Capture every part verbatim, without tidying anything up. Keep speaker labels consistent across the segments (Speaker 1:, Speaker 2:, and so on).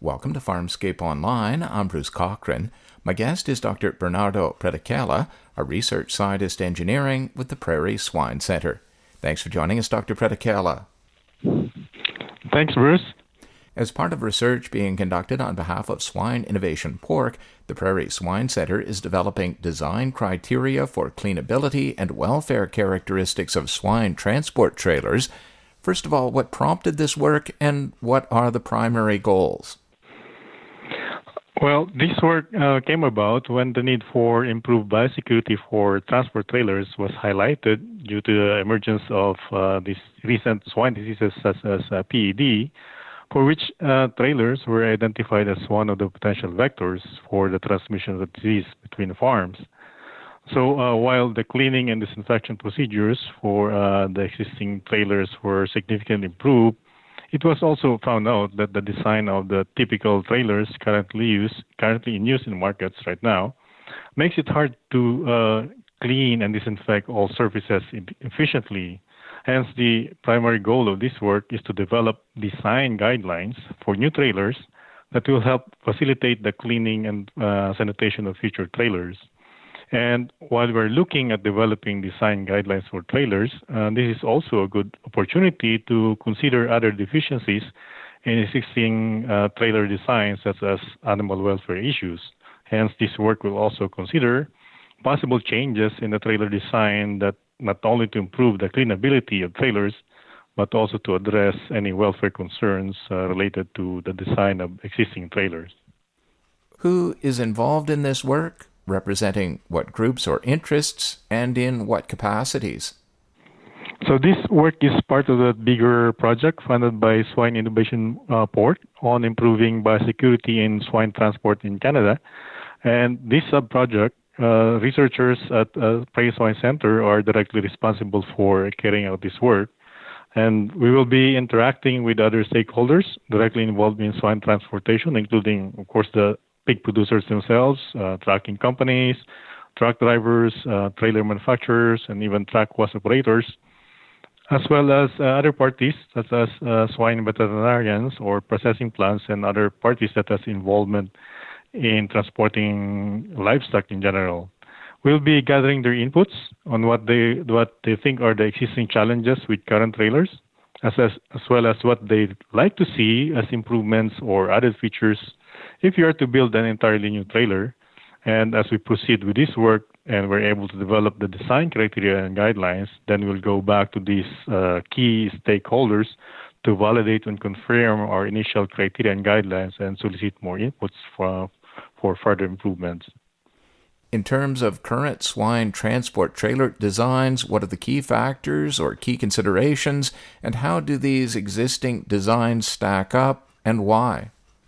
Speaker 1: Welcome to Farmscape Online. I'm Bruce Cochran. My guest is Doctor Bernardo Predicella, a research scientist engineering with the Prairie Swine Center. Thanks for joining us, Doctor Predicella.
Speaker 2: Thanks, Bruce.
Speaker 1: As part of research being conducted on behalf of Swine Innovation Pork, the Prairie Swine Center is developing design criteria for cleanability and welfare characteristics of swine transport trailers. First of all, what prompted this work and what are the primary goals?
Speaker 2: Well, this work uh, came about when the need for improved biosecurity for transport trailers was highlighted due to the emergence of uh, these recent swine diseases such as uh, P E D, for which uh, trailers were identified as one of the potential vectors for the transmission of the disease between farms. So uh, while the cleaning and disinfection procedures for uh, the existing trailers were significantly improved, it was also found out that the design of the typical trailers currently used, currently in use in markets right now, makes it hard to uh, clean and disinfect all surfaces efficiently. Hence, the primary goal of this work is to develop design guidelines for new trailers that will help facilitate the cleaning and uh, sanitation of future trailers. And while we're looking at developing design guidelines for trailers, uh, this is also a good opportunity to consider other deficiencies in existing uh, trailer designs, such as animal welfare issues. Hence, this work will also consider possible changes in the trailer design that not only to improve the cleanability of trailers, but also to address any welfare concerns uh, related to the design of existing trailers.
Speaker 1: Who is involved in this work? Representing what groups or interests, and in what capacities?
Speaker 2: So this work is part of a bigger project funded by Swine Innovation uh, Pork on improving biosecurity in swine transport in Canada. And this sub-project, uh, researchers at uh, Prairie Swine Center are directly responsible for carrying out this work. And we will be interacting with other stakeholders directly involved in swine transportation, including, of course, the pig producers themselves, uh, trucking companies, truck drivers, uh, trailer manufacturers, and even truck wash operators, as well as uh, other parties such as uh, swine veterinarians or processing plants and other parties that has involvement in transporting livestock in general. We'll be gathering their inputs on what they what they think are the existing challenges with current trailers, as, as, as well as what they'd like to see as improvements or added features if you are to build an entirely new trailer. And as we proceed with this work and we're able to develop the design criteria and guidelines, then we'll go back to these uh, key stakeholders to validate and confirm our initial criteria and guidelines and solicit more inputs for, for further improvements.
Speaker 1: In terms of current swine transport trailer designs, what are the key factors or key considerations, and how do these existing designs stack up, and why?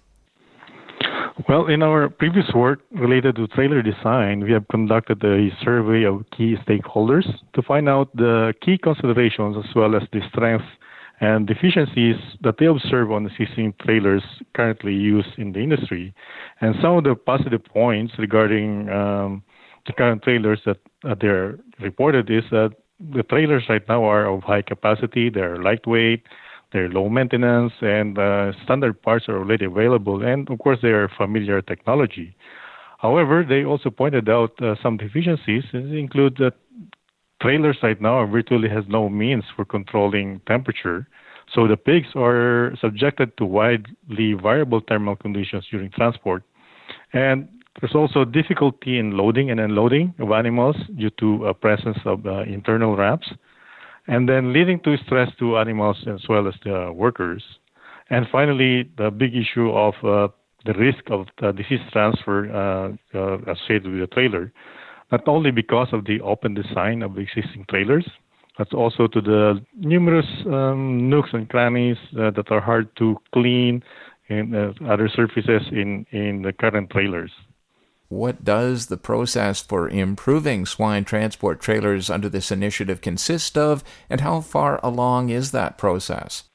Speaker 2: Well, in our previous work related to trailer design, we have conducted a survey of key stakeholders to find out the key considerations as well as the strengths and deficiencies that they observe on existing trailers currently used in the industry. And some of the positive points regarding um, the current trailers that uh, they're reported is that the trailers right now are of high capacity, they're lightweight, they're low maintenance, and uh, standard parts are already available, and of course they are familiar technology. However, they also pointed out uh, some deficiencies, include that trailers right now virtually has no means for controlling temperature, so the pigs are subjected to widely variable thermal conditions during transport. And there's also difficulty in loading and unloading of animals due to a presence of uh, internal ramps, and then leading to stress to animals as well as the workers. And finally, the big issue of uh, the risk of uh, disease transfer uh, uh, associated with the trailer, not only because of the open design of existing trailers, but also to the numerous um, nooks and crannies uh, that are hard to clean and uh, other surfaces in, in the current trailers.
Speaker 1: What does the process for improving swine transport trailers under this initiative consist of, and how far along is that process?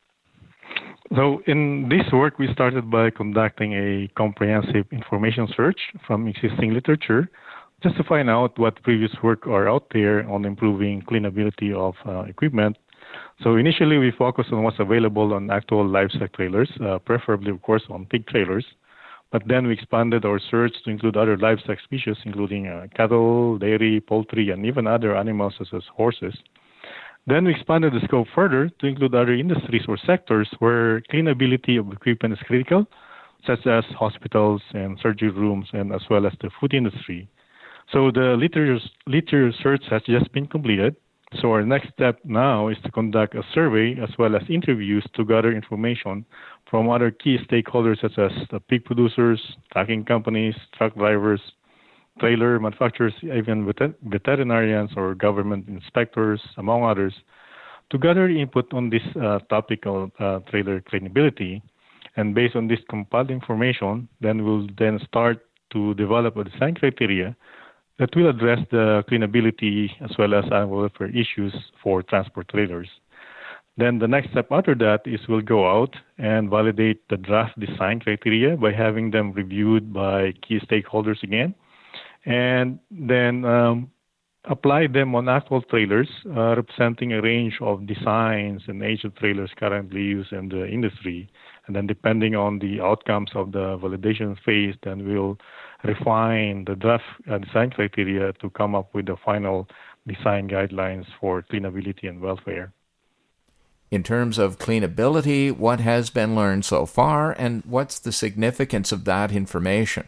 Speaker 2: So in this work, we started by conducting a comprehensive information search from existing literature just to find out what previous work are out there on improving cleanability of uh, equipment. So initially, we focused on what's available on actual livestock trailers, uh, preferably, of course, on pig trailers. But then we expanded our search to include other livestock species, including uh, cattle, dairy, poultry, and even other animals such as horses. Then we expanded the scope further to include other industries or sectors where cleanability of equipment is critical, such as hospitals and surgery rooms, and as well as the food industry. So the literature, literature search has just been completed. So our next step now is to conduct a survey as well as interviews to gather information from other key stakeholders such as the pig producers, trucking companies, truck drivers, trailer manufacturers, even vet- veterinarians or government inspectors, among others, to gather input on this uh, topic of uh, trailer cleanability. And based on this compiled information, then we'll then start to develop a design criteria that will address the cleanability as well as animal welfare issues for transport trailers. Then the next step after that is we'll go out and validate the draft design criteria by having them reviewed by key stakeholders again, and then um, apply them on actual trailers uh, representing a range of designs and age of trailers currently used in the industry. And then depending on the outcomes of the validation phase, then we'll refine the draft uh, design criteria to come up with the final design guidelines for cleanability and welfare.
Speaker 1: In terms of cleanability, what has been learned so far, and what's the significance of that information?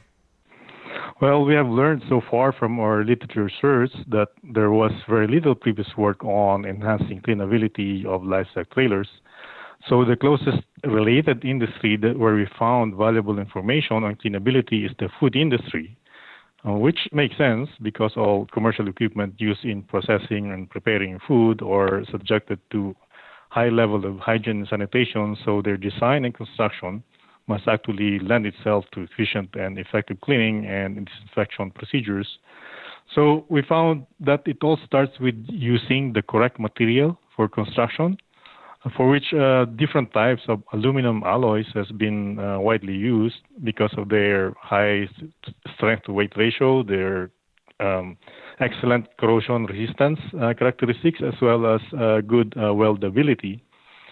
Speaker 2: Well, we have learned so far from our literature search that there was very little previous work on enhancing cleanability of livestock trailers. So the closest related industry that where we found valuable information on cleanability is the food industry, uh, which makes sense because all commercial equipment used in processing and preparing food are subjected to high level of hygiene and sanitation, so their design and construction must actually lend itself to efficient and effective cleaning and disinfection procedures. So we found that it all starts with using the correct material for construction, for which uh, different types of aluminum alloys has been uh, widely used because of their high strength to weight ratio, their um, excellent corrosion resistance uh, characteristics, as well as uh, good uh, weldability.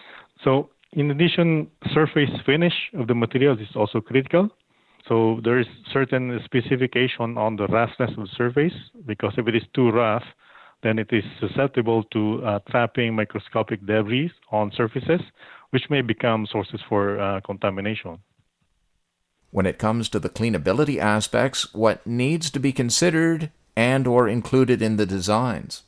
Speaker 2: So in addition, surface finish of the materials is also critical. So there is certain specification on the roughness of the surface, because if it is too rough, then it is susceptible to uh, trapping microscopic debris on surfaces, which may become sources for uh, contamination.
Speaker 1: When it comes to the cleanability aspects, what needs to be considered and or included in the designs?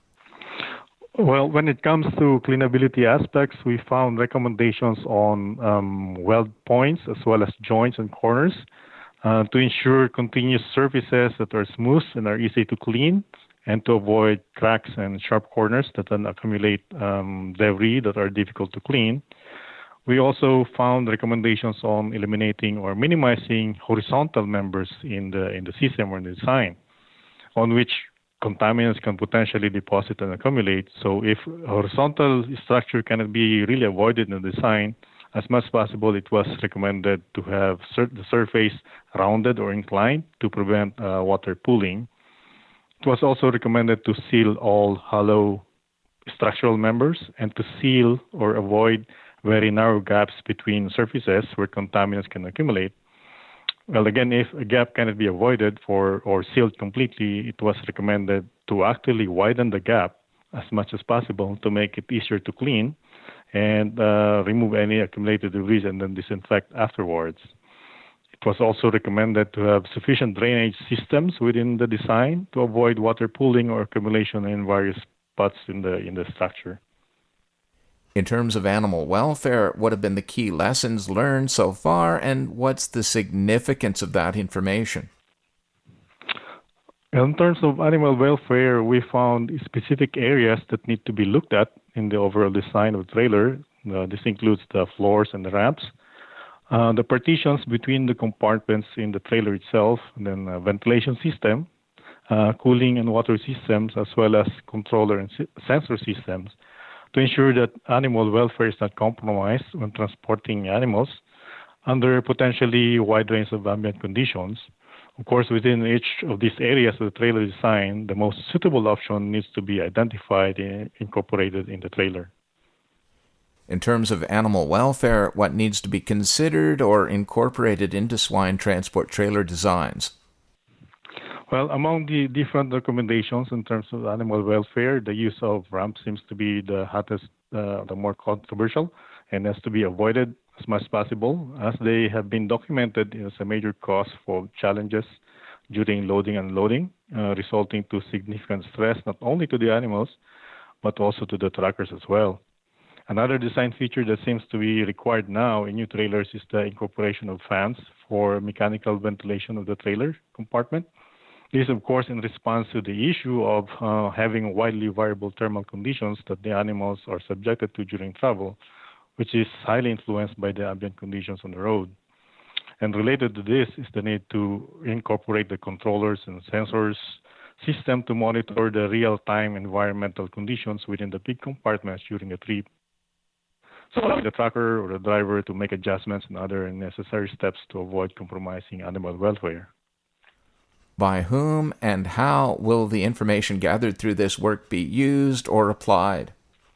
Speaker 2: Well, when it comes to cleanability aspects, we found recommendations on um, weld points as well as joints and corners uh, to ensure continuous surfaces that are smooth and are easy to clean, and to avoid cracks and sharp corners that then accumulate um, debris that are difficult to clean. We also found recommendations on eliminating or minimizing horizontal members in the in the system or in the design, on which contaminants can potentially deposit and accumulate. So if horizontal structure cannot be really avoided in the design, as much as possible, it was recommended to have sur- the surface rounded or inclined to prevent uh, water pooling. It was also recommended to seal all hollow structural members and to seal or avoid very narrow gaps between surfaces where contaminants can accumulate. Well, again, if a gap cannot be avoided for or sealed completely, it was recommended to actually widen the gap as much as possible to make it easier to clean and uh, remove any accumulated debris and then disinfect afterwards. It was also recommended to have sufficient drainage systems within the design to avoid water pooling or accumulation in various spots in the in the structure.
Speaker 1: In terms of animal welfare, what have been the key lessons learned so far, and what's the significance of that information?
Speaker 2: In terms of animal welfare, we found specific areas that need to be looked at in the overall design of the trailer. Uh, this includes the floors and the ramps, uh, the partitions between the compartments in the trailer itself, and then a ventilation system, uh, cooling and water systems, as well as controller and si- sensor systems, to ensure that animal welfare is not compromised when transporting animals under potentially wide range of ambient conditions. Of course, within each of these areas of the trailer design, the most suitable option needs to be identified and incorporated in the trailer.
Speaker 1: In terms of animal welfare, what needs to be considered or incorporated into swine transport trailer designs?
Speaker 2: Well, among the different recommendations in terms of animal welfare, the use of ramps seems to be the hottest, uh, the more controversial, and has to be avoided as much as possible, as they have been documented as a major cause for challenges during loading and unloading, uh, resulting to significant stress not only to the animals, but also to the truckers as well. Another design feature that seems to be required now in new trailers is the incorporation of fans for mechanical ventilation of the trailer compartment. This, of course, in response to the issue of uh, having widely variable thermal conditions that the animals are subjected to during travel, which is highly influenced by the ambient conditions on the road. And related to this is the need to incorporate the controllers and sensors system to monitor the real-time environmental conditions within the big compartments during a trip. So allow the trucker or the driver to make adjustments and other necessary steps to avoid compromising animal welfare.
Speaker 1: By whom and how will the information gathered through this work be used or applied?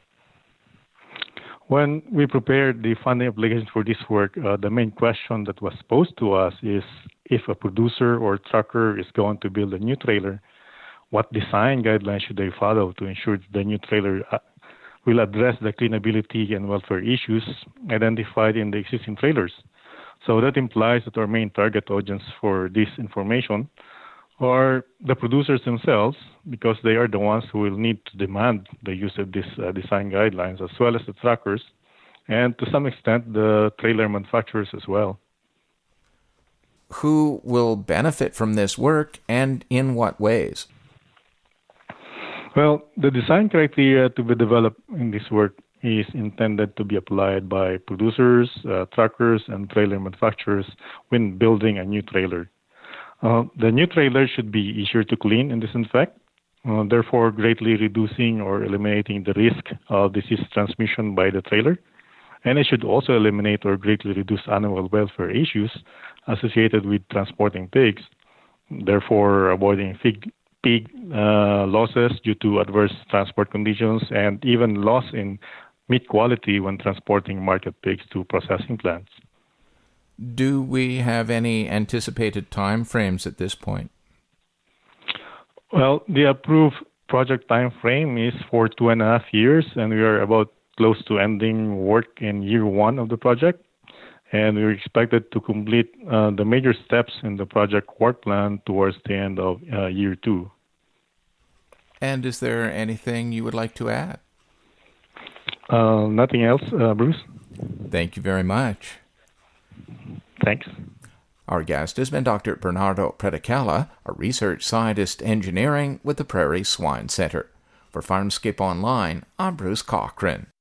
Speaker 2: When we prepared the funding application for this work, uh, the main question that was posed to us is if a producer or trucker is going to build a new trailer, what design guidelines should they follow to ensure that the new trailer uh, will address the cleanability and welfare issues identified in the existing trailers. So that implies that our main target audience for this information are the producers themselves, because they are the ones who will need to demand the use of these uh, design guidelines, as well as the truckers, and to some extent the trailer manufacturers as well.
Speaker 1: Who will benefit from this work, and in what ways?
Speaker 2: Well, the design criteria to be developed in this work is intended to be applied by producers, uh, truckers, and trailer manufacturers when building a new trailer. Uh, the new trailer should be easier to clean and disinfect, uh, therefore greatly reducing or eliminating the risk of disease transmission by the trailer. And it should also eliminate or greatly reduce animal welfare issues associated with transporting pigs, therefore avoiding pig, pig uh, losses due to adverse transport conditions and even loss in meat quality when transporting market pigs to processing plants.
Speaker 1: Do we have any anticipated time frames at this point?
Speaker 2: Well, the approved project time frame is for two and a half years, and we are about close to ending work in year one of the project. And we're expected to complete uh, the major steps in the project work plan towards the end of uh, year two.
Speaker 1: And is there anything you would like to add?
Speaker 2: Uh, nothing else, uh, Bruce?
Speaker 1: Thank you very much.
Speaker 2: Thanks.
Speaker 1: Our guest has been Doctor Bernardo Predicala, a research scientist engineering with the Prairie Swine Center. For Farmscape Online, I'm Bruce Cochran.